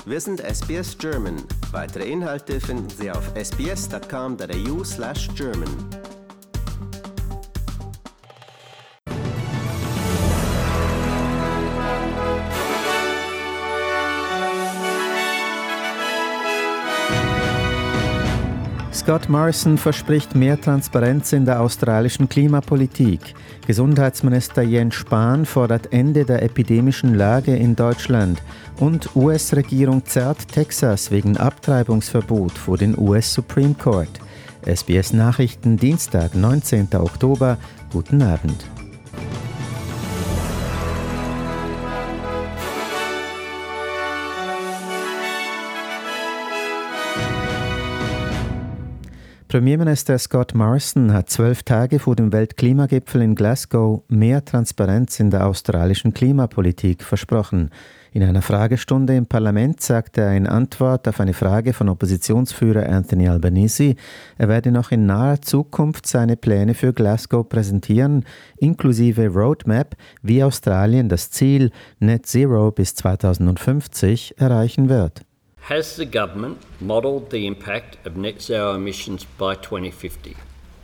Wir sind SBS German. Weitere Inhalte finden Sie auf sbs.com.au/German. Scott Morrison verspricht mehr Transparenz in der australischen Klimapolitik. Gesundheitsminister Jens Spahn fordert Ende der epidemischen Lage in Deutschland. Und US-Regierung zerrt Texas wegen Abtreibungsverbot vor den US Supreme Court. SBS Nachrichten, Dienstag, 19. Oktober. Guten Abend. Premierminister Scott Morrison hat 12 Tage vor dem Weltklimagipfel in Glasgow mehr Transparenz in der australischen Klimapolitik versprochen. In einer Fragestunde im Parlament sagte er in Antwort auf eine Frage von Oppositionsführer Anthony Albanese, er werde noch in naher Zukunft seine Pläne für Glasgow präsentieren, inklusive Roadmap, wie Australien das Ziel Net Zero bis 2050 erreichen wird. Has the government modelled the impact of net zero emissions by 2050?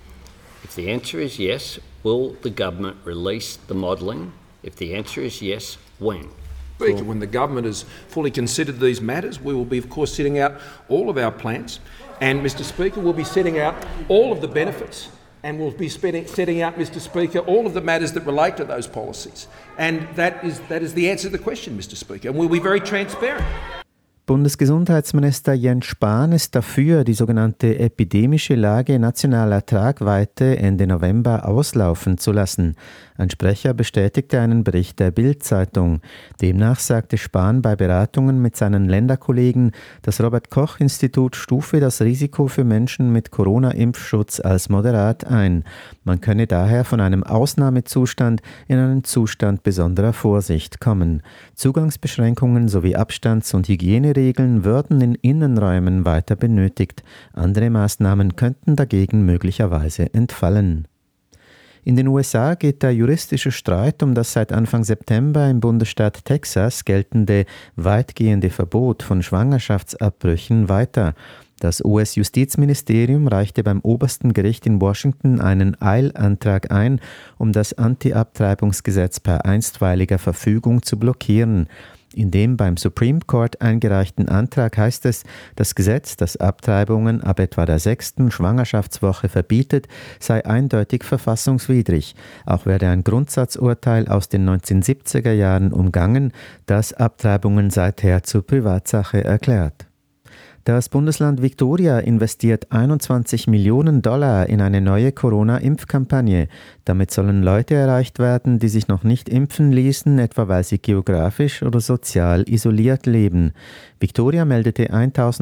If the answer is yes, will the government release the modelling? If the answer is yes, when? When the government has fully considered these matters, we will be, of course, setting out all of our plans. And, Mr Speaker, we'll be setting out all of the benefits. And we'll be setting out, Mr Speaker, all of the matters that relate to those policies. And that is the answer to the question, Mr Speaker. And we'll be very transparent. Bundesgesundheitsminister Jens Spahn ist dafür, die sogenannte epidemische Lage nationaler Tragweite Ende November auslaufen zu lassen. Ein Sprecher bestätigte einen Bericht der Bild-Zeitung. Demnach sagte Spahn bei Beratungen mit seinen Länderkollegen, das Robert-Koch-Institut stufe das Risiko für Menschen mit Corona-Impfschutz als moderat ein. Man könne daher von einem Ausnahmezustand in einen Zustand besonderer Vorsicht kommen. Zugangsbeschränkungen sowie Abstands- und Hygieneregeln würden in Innenräumen weiter benötigt. Andere Maßnahmen könnten dagegen möglicherweise entfallen. In den USA geht der juristische Streit um das seit Anfang September im Bundesstaat Texas geltende weitgehende Verbot von Schwangerschaftsabbrüchen weiter. Das US-Justizministerium reichte beim obersten Gericht in Washington einen Eilantrag ein, um das Anti-Abtreibungsgesetz per einstweiliger Verfügung zu blockieren. In dem beim Supreme Court eingereichten Antrag heißt es, das Gesetz, das Abtreibungen ab etwa der 6. Schwangerschaftswoche verbietet, sei eindeutig verfassungswidrig. Auch werde ein Grundsatzurteil aus den 1970er Jahren umgangen, das Abtreibungen seither zur Privatsache erklärt. Das Bundesland Victoria investiert $21 Millionen in eine neue Corona-Impfkampagne. Damit sollen Leute erreicht werden, die sich noch nicht impfen ließen, etwa weil sie geografisch oder sozial isoliert leben. Victoria meldete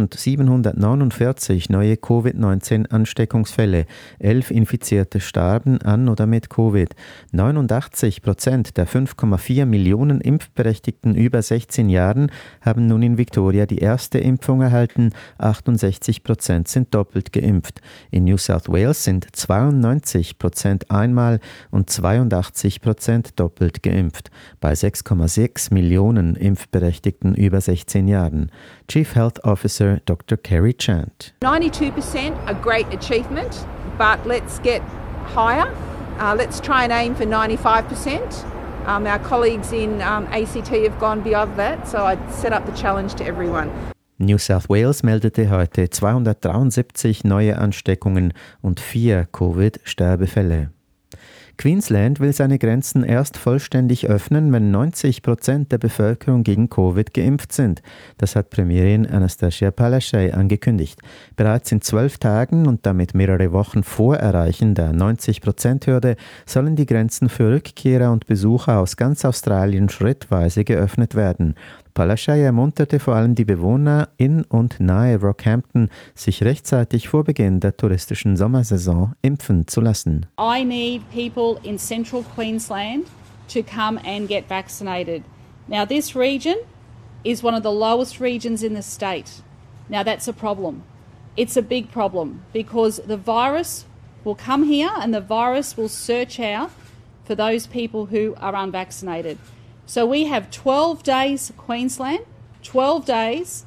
1.749 neue Covid-19-Ansteckungsfälle. 11 Infizierte starben an oder mit Covid. 89% der 5,4 Millionen Impfberechtigten über 16 Jahren haben nun in Victoria die erste Impfung erhalten. 68% sind doppelt geimpft. In New South Wales sind 92% einmal und 82% doppelt geimpft. Bei 6,6 Millionen Impfberechtigten über 16 Jahren. Chief Health Officer Dr. Kerry Chant. 92% a great achievement, but let's get higher. Let's try and aim for 95%. Our colleagues in ACT have gone beyond that, so I'd set up the challenge to everyone. New South Wales meldete heute 273 neue Ansteckungen und 4 Covid-Sterbefälle. Queensland will seine Grenzen erst vollständig öffnen, wenn 90% der Bevölkerung gegen Covid geimpft sind. Das hat Premierin Anastasia Palaszczuk angekündigt. Bereits in 12 Tagen und damit mehrere Wochen vor Erreichen der 90%-Hürde sollen die Grenzen für Rückkehrer und Besucher aus ganz Australien schrittweise geöffnet werden. Palaszczuk ermunterte vor allem die Bewohner in und nahe Rockhampton, sich rechtzeitig vor Beginn der touristischen Sommersaison impfen zu lassen. I need people in central Queensland to come and get vaccinated. Now this region is one of the lowest regions in the state. Now that's a problem. It's a big problem because the virus will come here and the virus will search out for those people who are unvaccinated. So we have 12 days, Queensland, 12 days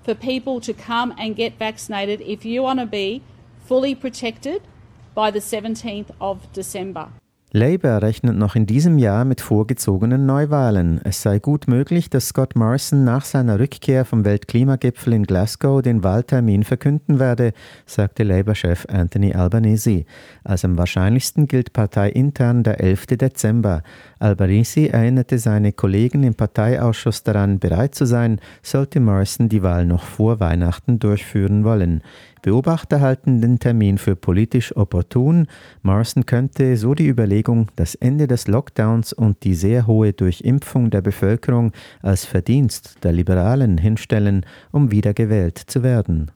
for people to come and get vaccinated if you want to be fully protected by the 17th of December. Labour rechnet noch in diesem Jahr mit vorgezogenen Neuwahlen. Es sei gut möglich, dass Scott Morrison nach seiner Rückkehr vom Weltklimagipfel in Glasgow den Wahltermin verkünden werde, sagte Labour-Chef Anthony Albanese. Als am wahrscheinlichsten gilt parteiintern der 11. Dezember. Albanese erinnerte seine Kollegen im Parteiausschuss daran, bereit zu sein, sollte Morrison die Wahl noch vor Weihnachten durchführen wollen. Beobachter halten den Termin für politisch opportun. Morrison könnte, so die Überlegung, das Ende des Lockdowns und die sehr hohe Durchimpfung der Bevölkerung als Verdienst der Liberalen hinstellen, um wiedergewählt zu werden.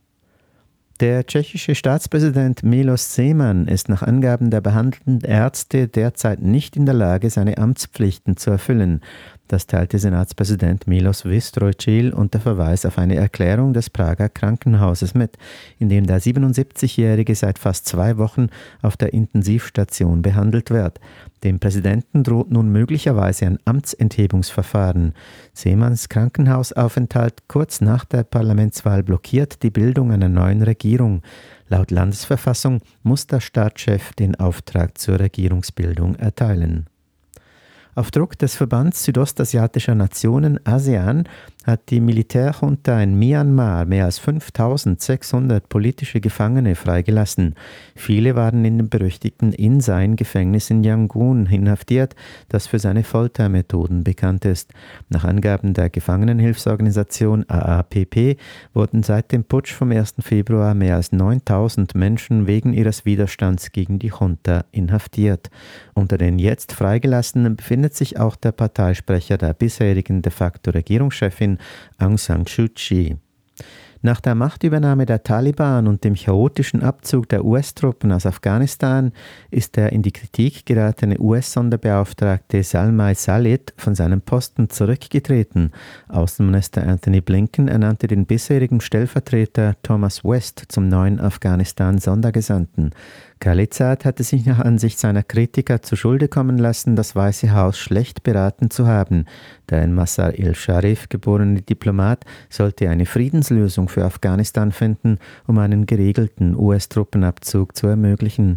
Der tschechische Staatspräsident Miloš Zeman ist nach Angaben der behandelnden Ärzte derzeit nicht in der Lage, seine Amtspflichten zu erfüllen. Das teilte Senatspräsident Milos Vystrčil unter Verweis auf eine Erklärung des Prager Krankenhauses mit, in dem der 77-Jährige seit fast 2 Wochen auf der Intensivstation behandelt wird. Dem Präsidenten droht nun möglicherweise ein Amtsenthebungsverfahren. Zemans Krankenhausaufenthalt kurz nach der Parlamentswahl blockiert die Bildung einer neuen Regierung. Laut Landesverfassung muss der Staatschef den Auftrag zur Regierungsbildung erteilen. Auf Druck des Verbands südostasiatischer Nationen ASEAN hat die Militärjunta in Myanmar mehr als 5.600 politische Gefangene freigelassen. Viele waren in dem berüchtigten In-Sein-Gefängnis in Yangon inhaftiert, das für seine Foltermethoden bekannt ist. Nach Angaben der Gefangenenhilfsorganisation AAPP wurden seit dem Putsch vom 1. Februar mehr als 9.000 Menschen wegen ihres Widerstands gegen die Junta inhaftiert. Unter den jetzt Freigelassenen befindet sich auch der Parteisprecher der bisherigen de facto Regierungschefin Aung San Suu Kyi. Nach der Machtübernahme der Taliban und dem chaotischen Abzug der US-Truppen aus Afghanistan ist der in die Kritik geratene US-Sonderbeauftragte Zalmay Khalid von seinem Posten zurückgetreten. Außenminister Anthony Blinken ernannte den bisherigen Stellvertreter Thomas West zum neuen Afghanistan-Sondergesandten. Khalilzad hatte sich nach Ansicht seiner Kritiker zu Schulde kommen lassen, das Weiße Haus schlecht beraten zu haben. Der in Mazar-i-Sharif geborene Diplomat sollte eine Friedenslösung für Afghanistan finden, um einen geregelten US-Truppenabzug zu ermöglichen.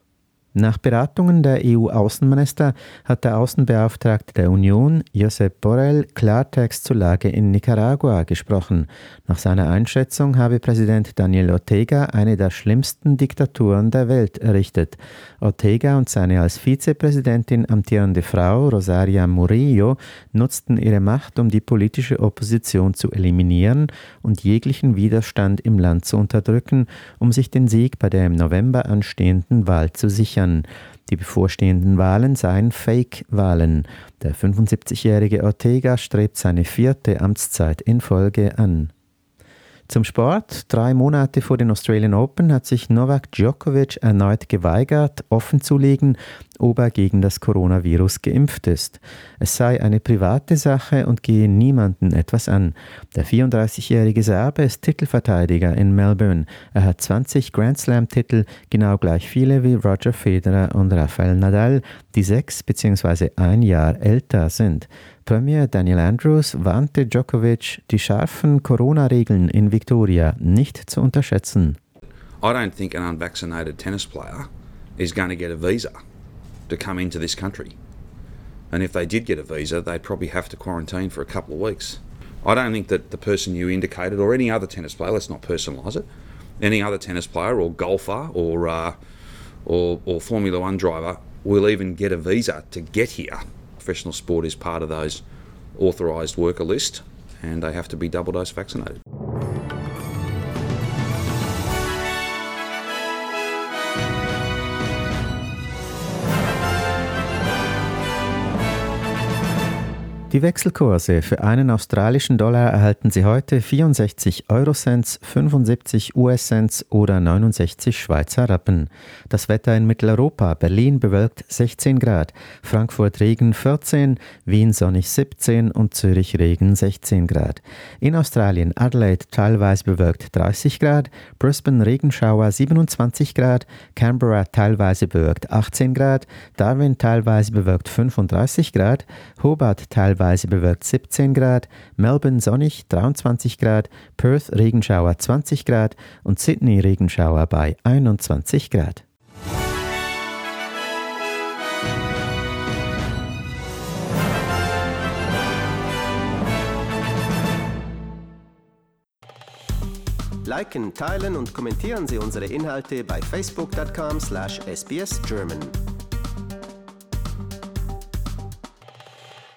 Nach Beratungen der EU-Außenminister hat der Außenbeauftragte der Union, Josep Borrell, Klartext zur Lage in Nicaragua gesprochen. Nach seiner Einschätzung habe Präsident Daniel Ortega eine der schlimmsten Diktaturen der Welt errichtet. Ortega und seine als Vizepräsidentin amtierende Frau Rosaria Murillo nutzten ihre Macht, um die politische Opposition zu eliminieren und jeglichen Widerstand im Land zu unterdrücken, um sich den Sieg bei der im November anstehenden Wahl zu sichern. Die bevorstehenden Wahlen seien Fake-Wahlen. Der 75-jährige Ortega strebt seine 4. Amtszeit in Folge an. Zum Sport. 3 Monate vor den Australian Open hat sich Novak Djokovic erneut geweigert, offenzulegen, ob er gegen das Coronavirus geimpft ist. Es sei eine private Sache und gehe niemanden etwas an. Der 34-jährige Serbe ist Titelverteidiger in Melbourne. Er hat 20 Grand Slam-Titel, genau gleich viele wie Roger Federer und Rafael Nadal, die 6 bzw. 1 Jahr älter sind. Premier Daniel Andrews warnte Djokovic, die scharfen Corona-Regeln in Victoria nicht zu unterschätzen. I don't think an unvaccinated tennis player is going to get a visa to come into this country. And if they did get a visa, they'd probably have to quarantine for a couple of weeks. I don't think that the person you indicated or any other tennis player, let's not personalise it, any other tennis player or golfer or Formula One driver will even get a visa to get here. Professional sport is part of those authorised worker list and they have to be double dose vaccinated. Die Wechselkurse: Für einen australischen Dollar erhalten Sie heute 64 Eurocents, 75 US-Cents oder 69 Schweizer Rappen. Das Wetter in Mitteleuropa: Berlin bewölkt 16 Grad, Frankfurt Regen 14, Wien sonnig 17 und Zürich Regen 16 Grad. In Australien: Adelaide teilweise bewölkt 30 Grad, Brisbane Regenschauer 27 Grad, Canberra teilweise bewölkt 18 Grad, Darwin teilweise bewölkt 35 Grad, Hobart teilweise teilweise bewölkt 17 Grad, Melbourne sonnig 23 Grad, Perth Regenschauer 20 Grad und Sydney Regenschauer bei 21 Grad. Liken, teilen und kommentieren Sie unsere Inhalte bei facebook.com/sbsgerman.